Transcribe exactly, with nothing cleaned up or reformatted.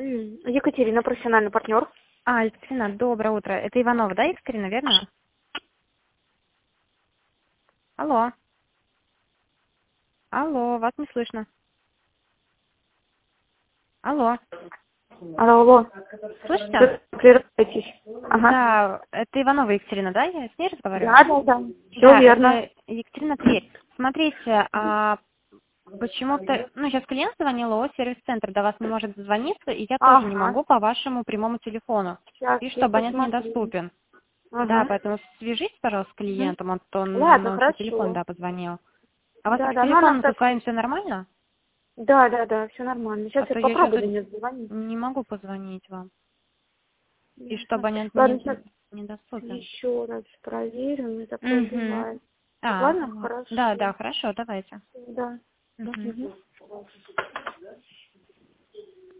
М, Екатерина, профессиональный партнер. А, Екатерина, доброе утро. Это Иванова, да, Екатерина, верно? Алло. Алло, вас не слышно. Алло. Алло, алло. Слышите? Прерывайтесь. Ага. Да, это Иванова Екатерина, да? Я с ней разговариваю? Да, да, да. Все Да, верно. это Екатерина Тверь. Смотрите, а почему-то, ну, сейчас клиент звонил, о сервис-центр до вас не может дозвониться, и я тоже не Ага. могу по вашему прямому телефону. Сейчас Пишет, что я абонент посмотрю. недоступен. Да, Ага. поэтому свяжитесь, пожалуйста, с Мгм. клиентом, он, он Ладно, на свой телефон, хорошо. да, позвонил. А у вас Да, с да, ну она телефоном со так... своим все нормально? Да, да, да, все нормально. А Сейчас я то я сейчас попробую до нее звонить. не могу позвонить вам. И что Ясно. абонент Ладно, не, сейчас недоступен. еще раз проверю, не такое Угу. бывает. А, Ладно, понятно. Да, хорошо. да, хорошо, давайте. Да. Угу. Мгм.